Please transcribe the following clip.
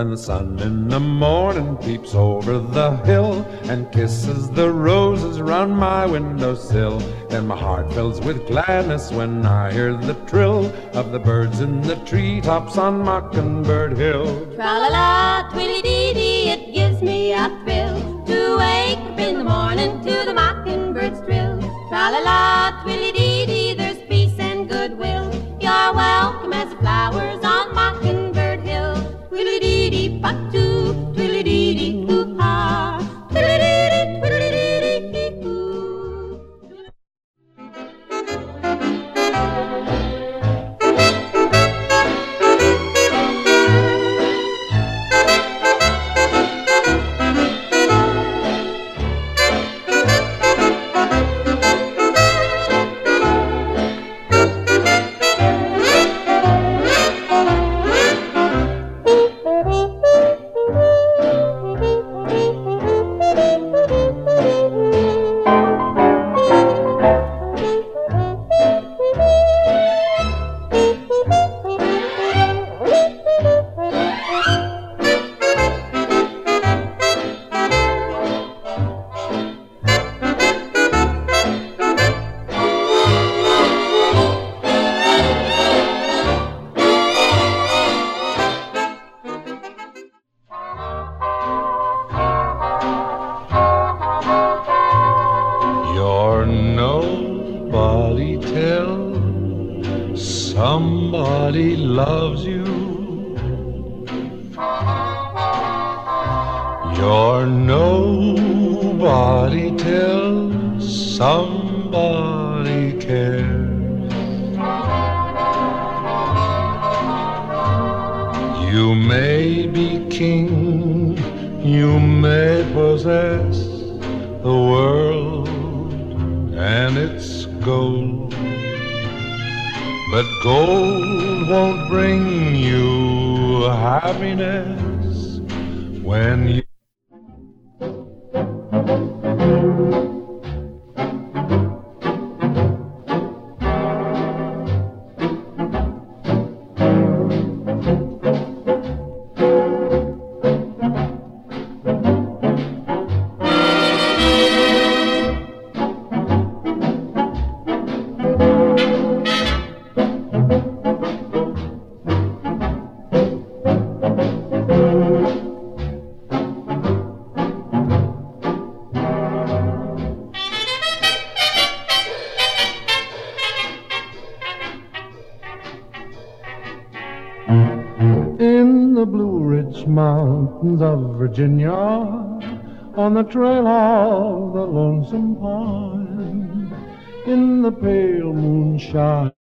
When the sun in the morning peeps over the hill and kisses the roses round my windowsill, then my heart fills with gladness when I hear the trill of the birds in the treetops on Mockingbird Hill. Tra-la-la, twilly-dee-dee, it gives me a thrill to wake up in the morning to the mockingbird's trill. Tra-la-la, twilly-dee-dee, there's peace and goodwill. You're welcome as the flowers on Mockingbird Hill. Twilly-dee-dee, pa-too, twilly-dee-dee, hoo-ha, twilly-dee-dee, twilly-dee-dee, hoo. Nobody till somebody loves you. You're nobody till somebody cares. You may be king, you may possess the world and its gold, but gold won't bring you happiness when you in the Blue Ridge Mountains of Virginia, on the trail of the lonesome pine, in the pale moonshine.